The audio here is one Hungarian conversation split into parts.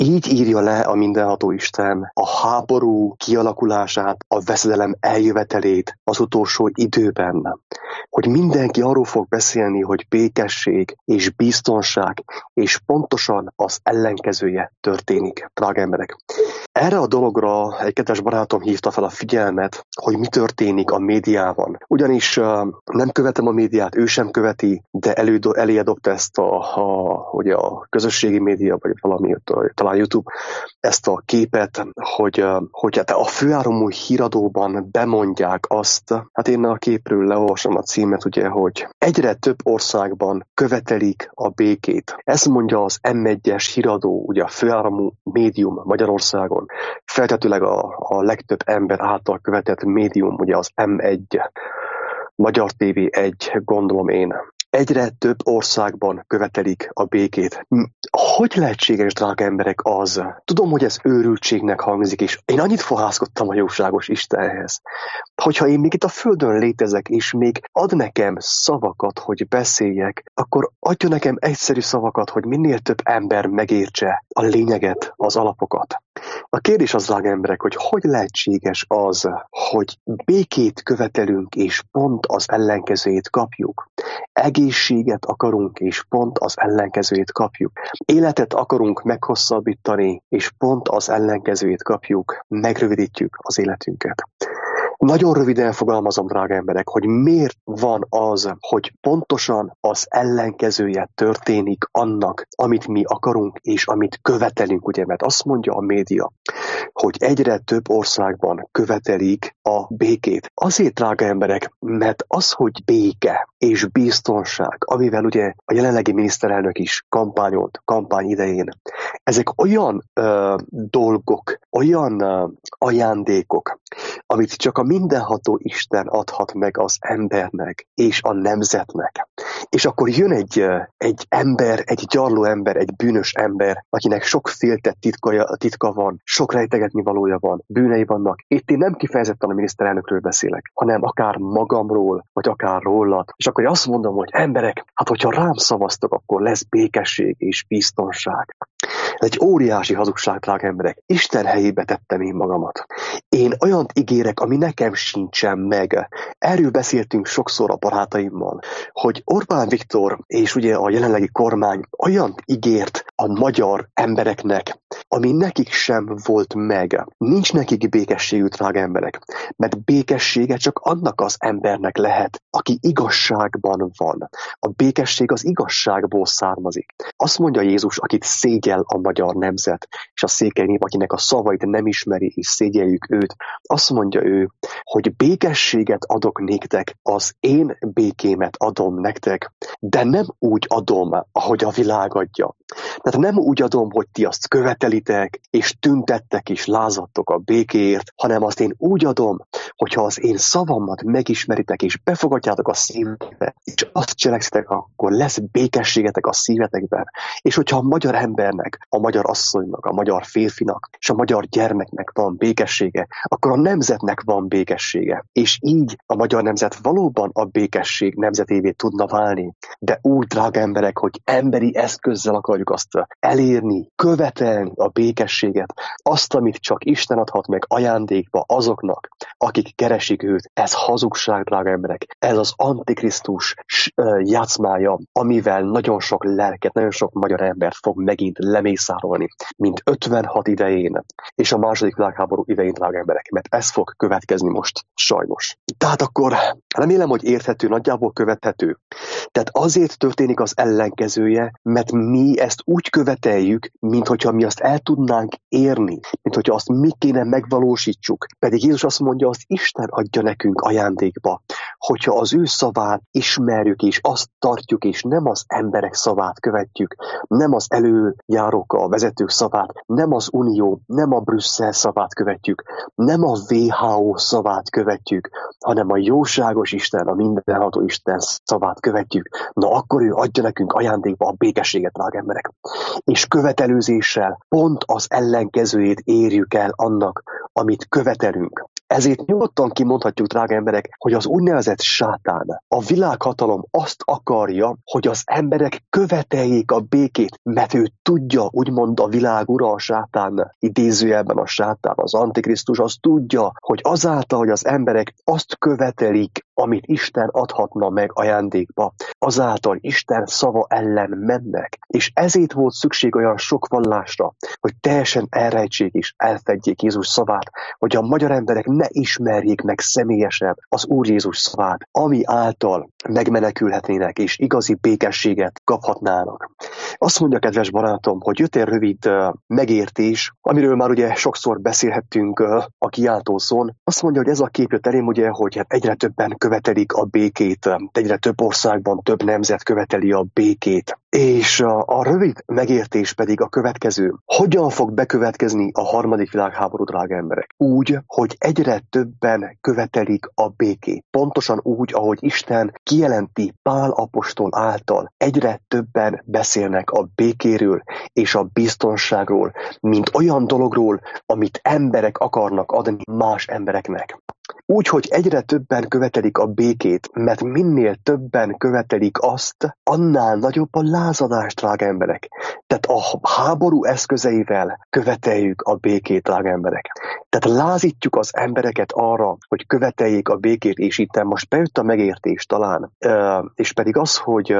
Így írja le a mindenható Isten a háború kialakulását, a veszedelem eljövetelét az utolsó időben. Hogy mindenki arról fog beszélni, hogy békesség és biztonság, és pontosan az ellenkezője történik, drága emberek. Erre a dologra egy kedves barátom hívta fel a figyelmet, hogy mi történik a médiában. Ugyanis nem követem a médiát, ő sem követi, de elé dobta ezt ugye a közösségi média, vagy valami, talán YouTube, ezt a képet, hogy a főáramú híradóban bemondják azt, hát én a képről leolvasom a címet, ugye, hogy egyre több országban követelik a békét. Ezt mondja az M1-es híradó, ugye a főáramú médium Magyarországon, feltetőleg a legtöbb ember által követett médium, ugye az M1, Magyar TV 1, gondolom én. Egyre több országban követelik a békét. Hogy lehetséges, drága emberek, az? Tudom, hogy ez őrültségnek hangzik, és én annyit fohászkodtam a jóságos Istenhez, hogyha én még itt a földön létezek, és még ad nekem szavakat, hogy beszéljek, akkor adja nekem egyszerű szavakat, hogy minél több ember megértse a lényeget, az alapokat. A kérdés az, drága emberek, hogy lehetséges az, hogy békét követelünk, és pont az ellenkezőjét kapjuk. Egészséget akarunk, és pont az ellenkezőjét kapjuk. Életet akarunk meghosszabbítani, és pont az ellenkezőjét kapjuk. Megrövidítjük az életünket. Nagyon röviden fogalmazom, drága emberek, hogy miért van az, hogy pontosan az ellenkezője történik annak, amit mi akarunk, és amit követelünk, ugye, mert azt mondja a média, hogy egyre több országban követelik a békét. Azért, drága emberek, mert az, hogy béke és biztonság, amivel ugye a jelenlegi miniszterelnök is kampányolt, kampány idején, ezek olyan dolgok, olyan ajándékok, amit csak a mindenható Isten adhat meg az embernek és a nemzetnek. És akkor jön egy ember, egy gyarló ember, egy bűnös ember, akinek sok féltett titka van, sok rejtegetni valója van, bűnei vannak. Itt én nem kifejezetten a miniszterelnökről beszélek, hanem akár magamról, vagy akár rólad. És akkor én azt mondom, hogy emberek, hát hogyha rám szavaztok, akkor lesz békesség és biztonság. Ez egy óriási hazugság, drága emberek. Isten helyébe tettem én magamat. Én olyant ígérek, ami nekem sincsen meg. Erről beszéltünk sokszor a barátaimmal, hogy Orbán Viktor és ugye a jelenlegi kormány olyant ígért a magyar embereknek, ami nekik sem volt meg. Nincs nekik békességük, drága emberek, mert békessége csak annak az embernek lehet, aki igazságban van. A békesség az igazságból származik. Azt mondja Jézus, akit szégyel a magyar nemzet, és a székely nép, akinek a szavait nem ismeri, és szégyeljük őt. Azt mondja ő, hogy békességet adok néktek, az én békémet adom nektek, de nem úgy adom, ahogy a világ adja. Tehát nem úgy adom, hogy ti azt követelitek, és tüntettek, és lázadtok a békéért, hanem azt én úgy adom, hogyha az én szavamat megismeritek, és befogadjátok a szívetekbe, és azt cselekszitek, akkor lesz békességetek a szívetekben. És hogyha a magyar embernek, a magyar asszonynak, a magyar férfinak, és a magyar gyermeknek van békessége, akkor a nemzetnek van békessége. És így a magyar nemzet valóban a békesség nemzetévé tudna válni. De úgy, drága emberek, hogy emberi eszközzel akarjuk azt elérni, követelni a békességet, azt, amit csak Isten adhat meg ajándékba azoknak, akik keresik őt. Ez hazugság, drága emberek. Ez az Antikrisztus játszmája, amivel nagyon sok lelket, nagyon sok magyar embert fog megint lemészárolni, mint 56 idején, és a második világháború idején, drága emberek, mert ez fog következni most, sajnos. Tehát akkor remélem, hogy érthető, nagyjából követhető. Tehát azért történik az ellenkezője, mert mi ezt úgy követeljük, mint hogyha mi azt el tudnánk érni, mint hogyha azt mi kéne megvalósítsuk. Pedig Jézus azt mondja, azt Isten adja nekünk ajándékba, hogyha az ő szavát ismerjük, és azt tartjuk, és nem az emberek szavát követjük, nem az előjárók, a vezetők szavát, nem az Unió, nem a Brüsszel szavát követjük, nem a WHO szavát követjük, hanem a jóságos Isten, a mindenható Isten szavát követjük. Na akkor ő adja nekünk ajándékba a békességet, drága emberek. És követelőzéssel pont az ellenkezőjét érjük el annak, amit követelünk. Ezért nyugodtan kimondhatjuk, drága emberek, hogy az úgynevezett sátán, a világhatalom azt akarja, hogy az emberek követeljék a békét, mert ő tudja, úgymond a világ ura, a sátán, idézőjelben a sátán, az antikrisztus, az tudja, hogy azáltal, hogy az emberek azt követelik, amit Isten adhatna meg ajándékba, azáltal Isten szava ellen mennek. És ezért volt szükség olyan sok vallásra, hogy teljesen elrejtsék és elfedjék Jézus szavát, hogy a magyar emberek ne ismerjék meg személyesen az Úr Jézus szavát, ami által megmenekülhetnének és igazi békességet kaphatnának. Azt mondja, kedves barátom, hogy jött egy rövid megértés, amiről már ugye sokszor beszélhettünk a kiáltószón. Azt mondja, hogy ez a kép jött elém, ugye, hogy egyre többen követelik a békét, egyre több országban több nemzet követeli a békét. És a rövid megértés pedig a következő. Hogyan fog bekövetkezni a harmadik világháború, drága emberek? Úgy, hogy egyre többen követelik a békét. Pontosan úgy, ahogy Isten kijelenti Pál apostol által. Egyre többen beszélnek a békéről és a biztonságról, mint olyan dologról, amit emberek akarnak adni más embereknek. Úgy, hogy egyre többen követelik a békét, mert minél többen követelik azt, annál nagyobb a lázadás, drága emberek. Tehát a háború eszközeivel követeljük a békét, drága emberek. Tehát lázítjuk az embereket arra, hogy követeljék a békét, és itt most bejött a megértés talán, és pedig az, hogy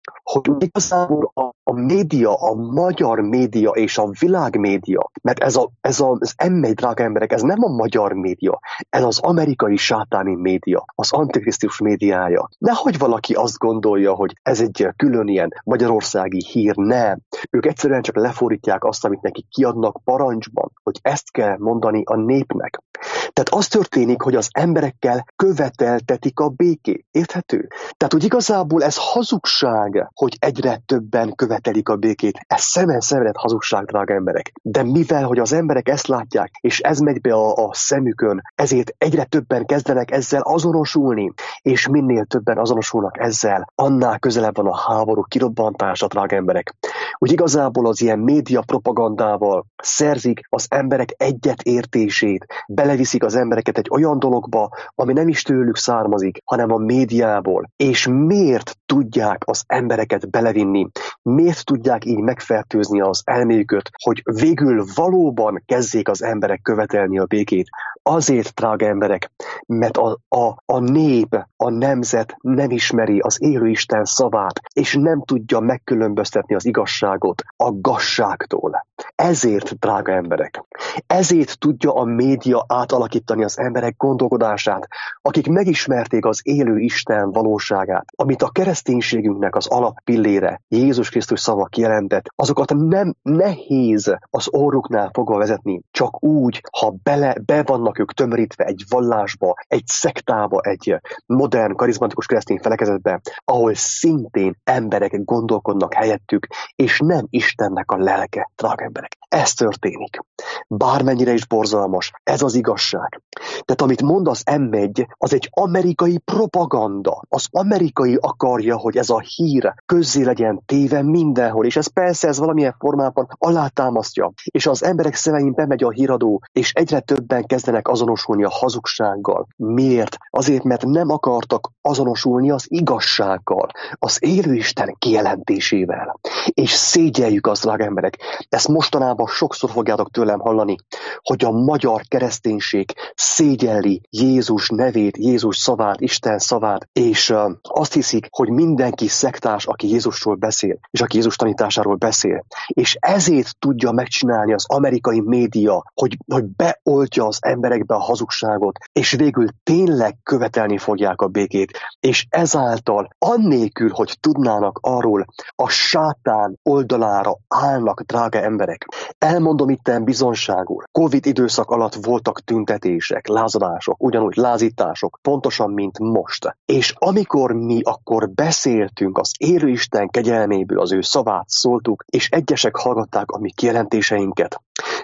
igazából a média, a magyar média és a világ média, mert ez az M1, drága emberek, ez nem a magyar média, ez az amerikai sátáni média, az antikrisztus médiája. Nehogy valaki azt gondolja, hogy ez egy külön ilyen magyarországi hír, nem. Ők egyszerűen csak lefordítják azt, amit nekik kiadnak parancsban, hogy ezt kell mondani a népnek. Tehát az történik, hogy az emberekkel követeltetik a békét. Érthető? Tehát, hogy igazából ez hazugság, hogy egyre többen követelik a békét. Ez szemen szenvedett hazugság, drága emberek. De mivel, hogy az emberek ezt látják, és ez megy be a szemükön, ezért egyre többen kezdenek ezzel azonosulni, és minél többen azonosulnak ezzel, annál közelebb van a háború kirobbantása, drága emberek. Úgy igazából az ilyen média propagandával szerzik az emberek egyetértését, beleviszik az embereket egy olyan dologba, ami nem is tőlük származik, hanem a médiából. És miért tudják az embereket belevinni? Miért tudják így megfertőzni az elméjüket, hogy végül valóban kezdjék az emberek követelni a békét? Azért, drága emberek, mert a nép, a nemzet nem ismeri az élő Isten szavát, és nem tudja megkülönböztetni az igazságot a gazságtól. Ezért, drága emberek, ezért tudja a média átalakítani az emberek gondolkodását, akik megismerték az élő Isten valóságát, amit a kereszténységünknek az alappillére, Jézus Krisztus szava kijelentett, azokat nem nehéz az orruknál fogva vezetni, csak úgy, ha be vannak ők tömörítve egy vallásba, egy szektába, egy modern, karizmatikus keresztény felekezetbe, ahol szintén emberek gondolkodnak helyettük, és nem Istennek a lelke, drága emberek. Ez történik. Bármennyire is borzalmas, ez az igazság. Tehát amit mond az M1, az egy amerikai propaganda. Az amerikai akarja, hogy ez a hír közzé legyen téve mindenhol, és ez persze ez valamilyen formában alátámasztja. És az emberek szemein bemegy a híradó, és egyre többen kezdenek azonosulni a hazugsággal. Miért? Azért, mert nem akartak azonosulni az igazsággal, az élő Isten kijelentésével. És szégyeljük azt, drága emberek. Ezt mostanában sokszor fogjátok tőlem hallani, hogy a magyar kereszténység szégyelli Jézus nevét, Jézus szavát, Isten szavát, és azt hiszik, hogy mindenki szektás, aki Jézusról beszél, és aki Jézus tanításáról beszél. És ezért tudja megcsinálni az amerikai média, hogy beoltja az emberekbe a hazugságot, és végül tényleg követelni fogják a békét. És ezáltal, annélkül, hogy tudnának arról, a sátán oldalára állnak, drága emberek. Elmondom itten bizonságul. Covid időszak alatt voltak tüntetések, lázadások, ugyanúgy lázítások, pontosan, mint most. És amikor mi akkor beszéltünk az élő Isten kegyelméből, az ő szavát szóltuk, és egyesek hallgatták a mi kijelentéseinket,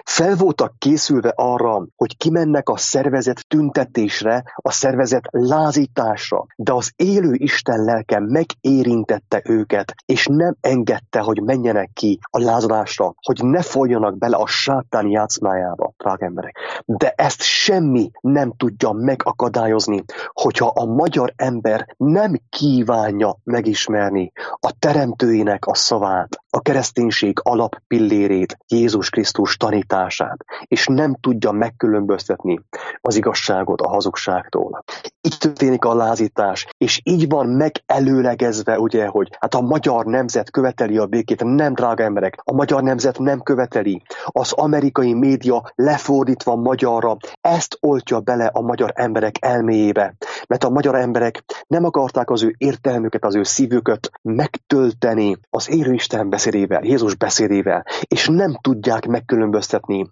Fel voltak készülve arra, hogy kimennek a szervezet tüntetésre, a szervezet lázításra, de az élő Isten lelke megérintette őket, és nem engedte, hogy menjenek ki a lázadásra, hogy ne folyjanak bele a sátán játszmájába, drága emberek. De ezt semmi nem tudja megakadályozni, hogyha a magyar ember nem kívánja megismerni a teremtőjének a szavát, a kereszténység alappillérét, Jézus Krisztus tanítását, és nem tudja megkülönböztetni az igazságot a hazugságtól. Így történik a lázítás, és így van megelőlegezve, ugye, hogy hát a magyar nemzet követeli a békét. Nem, drága emberek, a magyar nemzet nem követeli. Az amerikai média lefordítva magyarra ezt oltja bele a magyar emberek elméjébe. Mert a magyar emberek nem akarták az ő értelmüket, az ő szívüket megtölteni az élő Isten beszédével, Jézus beszédével, és nem tudják megkülönböztetni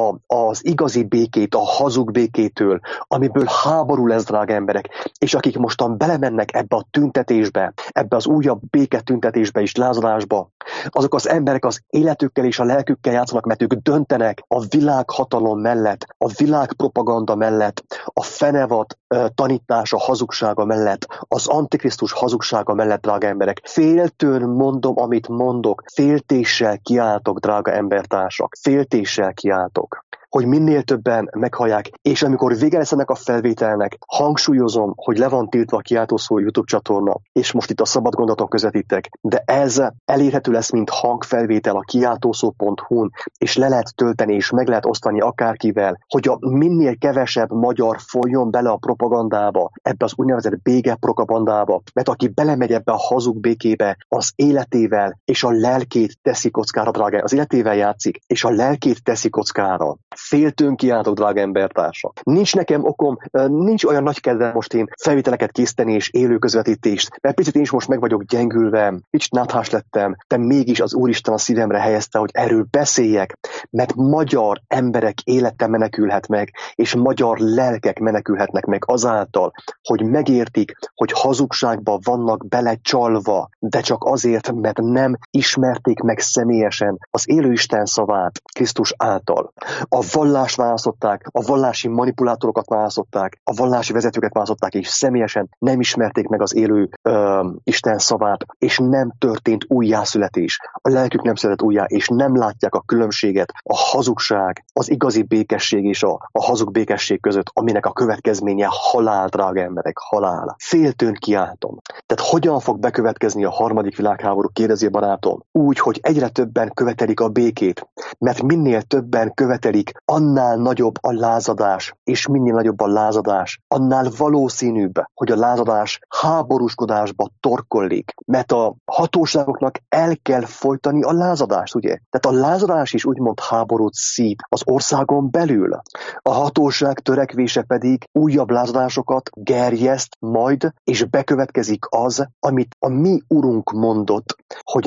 az igazi békét a hazug békétől, amiből háború lesz, drága emberek, és akik mostan belemennek ebbe a tüntetésbe, ebbe az újabb béketüntetésbe és lázadásba, azok az emberek az életükkel és a lelkükkel játszanak, mert ők döntenek a világhatalom mellett, a világpropaganda mellett, a fenevad tanítása hazugsága mellett, az antikrisztus hazugsága mellett, drága emberek. Féltőn mondom, amit mondok, féltéssel kiáltok, drága embertársak, féltéssel kiáltok, hogy minél többen meghallják, és amikor vége lesz ennek a felvételnek, hangsúlyozom, hogy le van tiltva a Kiáltószó YouTube csatorna, és most itt a Szabad Gondolaton közvetítek, de ez elérhető lesz, mint hangfelvétel a kiáltószó.hu-n, és le lehet tölteni, és meg lehet osztani akárkivel, hogy a minél kevesebb magyar folyjon bele a propagandába, ebbe az úgynevezett béke propagandába, mert aki belemegy ebbe a hazug békébe, az életével és a lelkét teszi kockára, drága, az életével játszik, és a lelkét teszi kockára. Féltőn kiáltok, drága embertársak. Nincs nekem okom, nincs olyan nagy kedvem most én felvételeket készíteni és élő közvetítést, mert picit én is most meg vagyok gyengülve, kicsit náthás lettem, de mégis az Úristen a szívemre helyezte, hogy erről beszéljek, mert magyar emberek élete menekülhet meg, és magyar lelkek menekülhetnek meg azáltal, hogy megértik, hogy hazugságba vannak belecsalva, de csak azért, mert nem ismerték meg személyesen az élő Isten szavát Krisztus által. A vallást választották, a vallási manipulátorokat választották, a vallási vezetőket választották, és személyesen nem ismerték meg az élő Isten szavát, és nem történt újjászületés. A lelkük nem született újjá, és nem látják a különbséget, a hazugság, az igazi békesség és a hazug békesség között, aminek a következménye halál, drága emberek, halál. Féltőn kiáltom. Tehát hogyan fog bekövetkezni a harmadik világháború, kérdezi a barátom? Úgy, hogy egyre többen követelik a békét, mert minél többen követelik, annál nagyobb a lázadás, és minél nagyobb a lázadás, annál valószínűbb, hogy a lázadás háborúskodásba torkollik, mert a hatóságoknak el kell folytani a lázadást, ugye? Tehát a lázadás is úgymond háborút szít az országon belül. A hatóság törekvése pedig újabb lázadásokat gerjeszt majd, és bekövetkezik az, amit a mi urunk mondott, hogy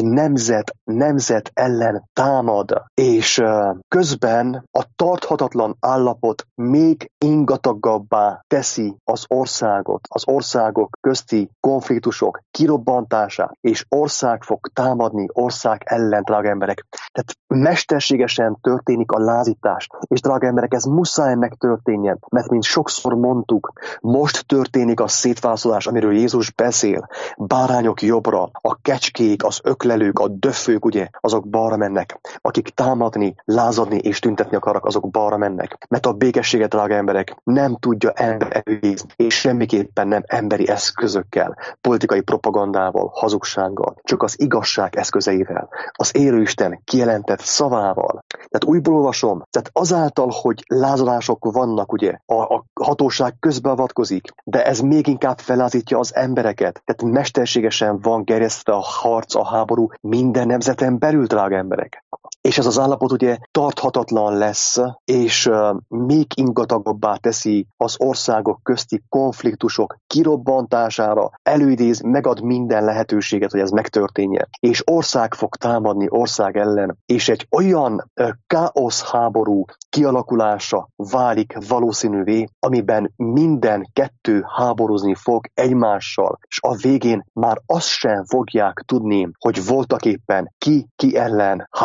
nemzet ellen támad, és közben a tarthatatlan állapot még ingatagabbá teszi az országot, az országok közti konfliktusok kirobbantását, és ország fog támadni ország ellen, drága emberek. Tehát mesterségesen történik a lázítás, és drága emberek, ez muszáj megtörténjen, mert mint sokszor mondtuk, most történik a szétválaszolás, amiről Jézus beszél. Bárányok jobbra, a kecskék, az öklelők, a döfők, ugye, azok balra mennek. Akik támadni, lázadni és tüntetni akarnak, azok balra mennek. Mert a békességet, drága emberek, nem tudja ember előidézni, és semmiképpen nem emberi eszközökkel, politikai propagandával, hazugsággal, csak az igazság eszközeivel, az élő Isten kijelentett szavával. Tehát újból olvasom, tehát azáltal, hogy lázadások vannak, ugye, a hatóság közbeavatkozik, de ez még inkább felázítja az embereket. Tehát mesterségesen van gerjesztve a harc, a háború minden nemzeten belül, drága emberek. És ez az állapot ugye tarthatatlan lesz, és még ingatagabbá teszi az országok közti konfliktusok kirobbantására, előidéz, megad minden lehetőséget, hogy ez megtörténjen. És ország fog támadni ország ellen, és egy olyan káosz háború kialakulása válik valószínűvé, amiben minden kettő háborúzni fog egymással, és a végén már azt sem fogják tudni, hogy voltaképpen ki ellen háborúzik,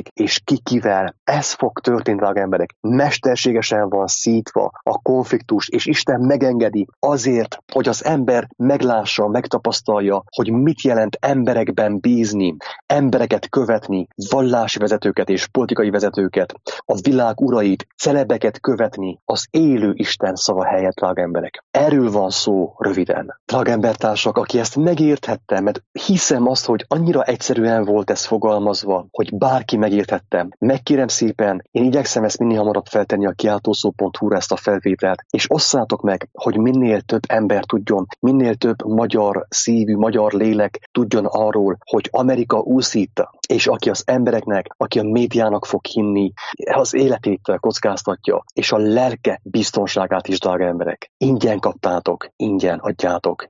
történik, és ki kivel. Ez fog történni, drága emberek. Mesterségesen van szítva a konfliktus, és Isten megengedi azért, hogy az ember meglássa, megtapasztalja, hogy mit jelent emberekben bízni, embereket követni, vallási vezetőket és politikai vezetőket, a világ urait, celebeket követni, az élő Isten szava helyett, drága emberek. Erről van szó röviden. Drága embertársak, aki ezt megérthette, mert hiszem azt, hogy annyira egyszerűen volt ez fogalmazva, hogy bárki megérthette. Megkérem szépen, én igyekszem ezt minél hamarabb feltenni a kiáltószó.hu-ra ezt a felvételt, és osszátok meg, hogy minél több ember tudjon, minél több magyar szívű, magyar lélek tudjon arról, hogy Amerika úszít, és aki az embereknek, aki a médiának fog hinni, az életét kockáztatja, és a lelke biztonságát is, drága emberek. Ingyen kaptátok, ingyen adjátok.